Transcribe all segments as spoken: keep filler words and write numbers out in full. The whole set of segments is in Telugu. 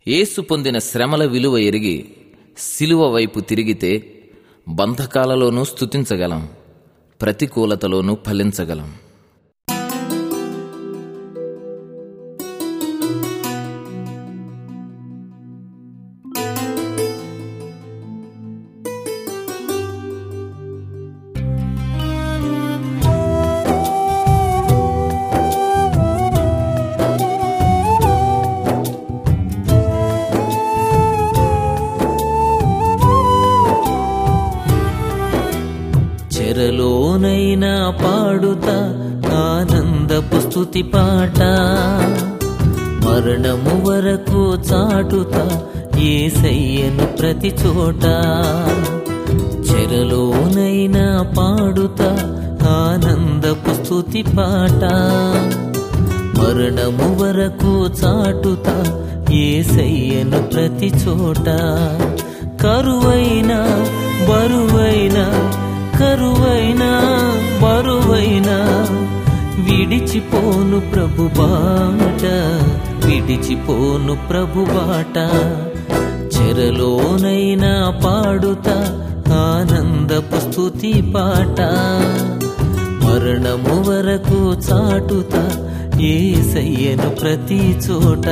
యేసు పొందిన శ్రమల విలువ ఎరిగి సిలువ వైపు తిరిగితే బంధకాలలోనూ స్తుతించగలం, ప్రతికూలతలోనూ ఫలించగలం. చెరలోనైనా పాడుతా ఆనందపు స్తుతి పాట, మరణము వరకు చాటుతా యేసయ్యను ప్రతి చోట. చెరలోనైనా పాడుతా ఆనందపు స్తుతి పాట, మరణము వరకు చాటుతా యేసయ్యను ప్రతి చోట. కరువైనా బరువైనా కరువైనా బరువైనా విడిచిపోను ప్రభు బాట, విడిచిపోను ప్రభు బాట. చెరలోనైనా పాడుతా ఆనందపు స్తుతి పాట, మరణము వరకు చాటుతా యేసయ్యను ప్రతి చోట.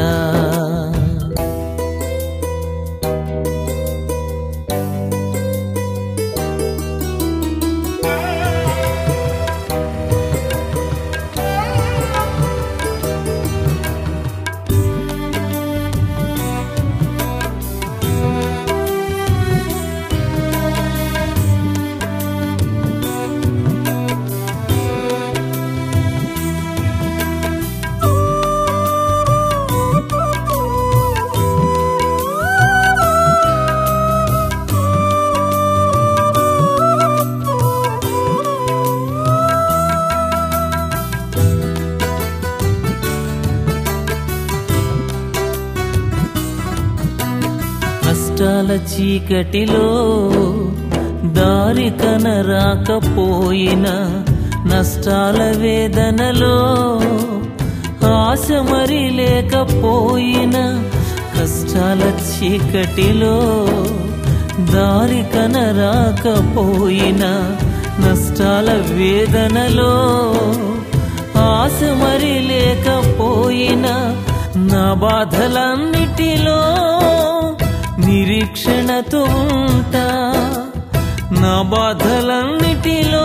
కష్టాల చీకటిలో దారి కనరాకపోయినా, నష్టాల వేదనలో ఆశ మరి లేకపోయినా, కష్టాల చీకటిలో దారి కనరాకపోయినా, నష్టాల వేదనలో ఆశ మరి లేకపోయినా, నా బాధలన్నిటిలో నిరీక్షణతో ఉంటా, నా బాధలన్నిటిలో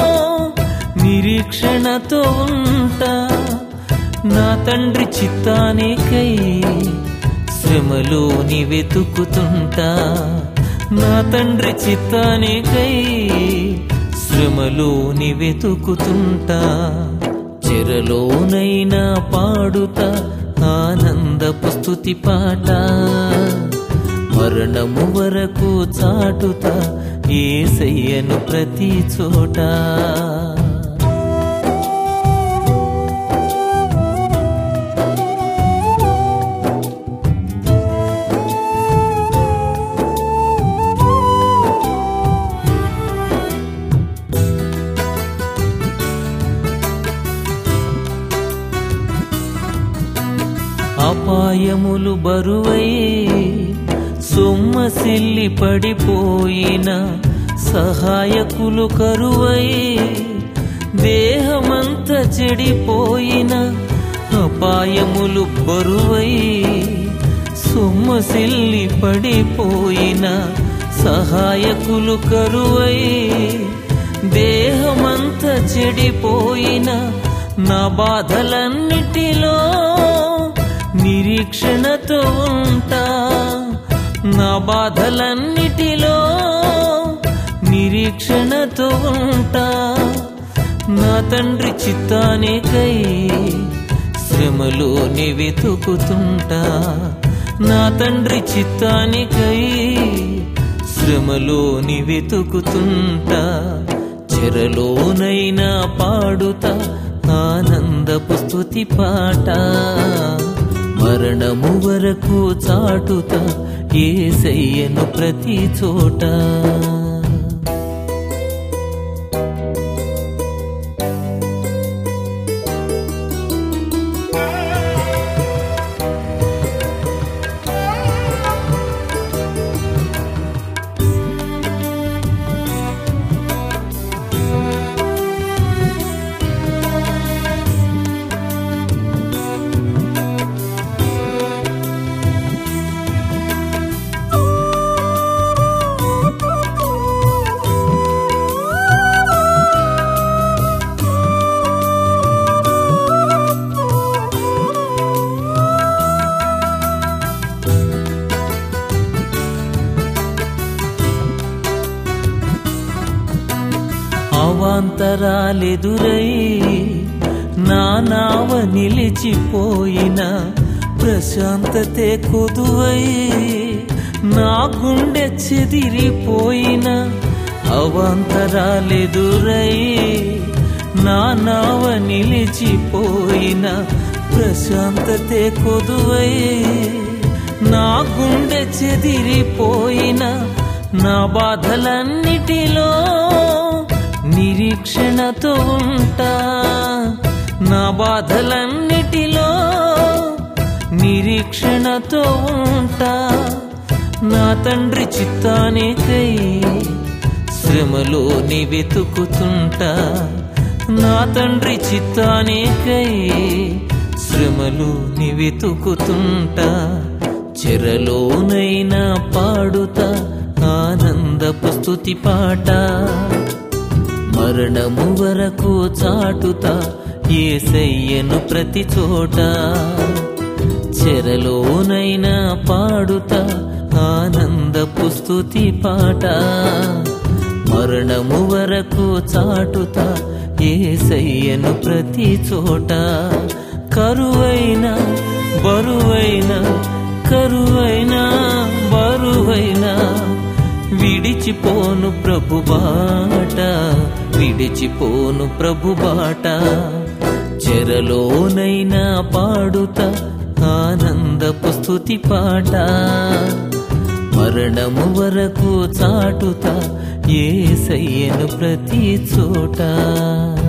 నిరీక్షణతో ఉంటా. నా తండ్రి చిత్తానికై శ్రమలోని వెతుకుతుంటా, నా తండ్రి చిత్తానికై శ్రమలోని వెతుకుతుంటా. చెరలోనైనా పాడుతా ఆనందపు స్తుతి పాట, మరణము వరకు చాటుతా యేసయ్యను ప్రతి చోట. అపాయములు బరువై సొమ్మసిల్లి పడిపోయిన, సహాయకులు కరువై దేహమంత చెడిపోయిన, అపాయములు బరువై సొమ్మసిల్లి పడిపోయిన, సహాయకులు కరువై దేహమంత చెడిపోయిన, నా బాధలన్నిటిలో నిరీక్షణతో ఉంటా, నా బాధలన్నిటిలో నిరీక్షణతో ఉంటా. నా తండ్రి చిత్తానికై శ్రమలోని వెతుకుతుంటా, నా తండ్రి చిత్తానికై శ్రమలోని వెతుకుతుంటా. చెరలోనైనా పాడుతా ఆనందపు స్తుతి పాట, మరణము వరకు చాటుతా యేసయ్యను ప్రతి చోట. అవాంతరాలెదురై నా నావ నిలిచిపోయిన ప్రశాంతతే కొదువై నా గుండె చెదిరిపోయిన అవాంతరాలెదురై నా నావ నిలిచిపోయిన ప్రశాంతతే కొదువై నా గుండె చెదిరిపోయిన నా బాధలన్నిటిలో నిరీక్షణతో ఉంటా నా బాధలన్నిటిలో నిరీక్షణతో ఉంటా నా తండ్రి చిత్తానికై శ్రమలోని వెతుకుతుంటా నా తండ్రి చిత్తానికై శ్రమలోని వెతుకుతుంటా చెరలోనైనా పాడుతా ఆనందపు స్తుతి పాట మరణము వరకు చాటుతా యేసయ్యను ప్రతి చోట చెరలోనైనా పాడుతా ఆనందపు స్తుతి పాట మరణము వరకు చాటుతా యేసయ్యను ప్రతి చోట కరువైన బరువైన కరువైన బరువైన విడిచిపోను ప్రభు బాట విడిచిపోను ప్రభు బాట చెరలోనైనా పాడుతా ఆనందపు స్తుతి పాట మరణము వరకు చాటుతా యేసయ్యను ప్రతి చోట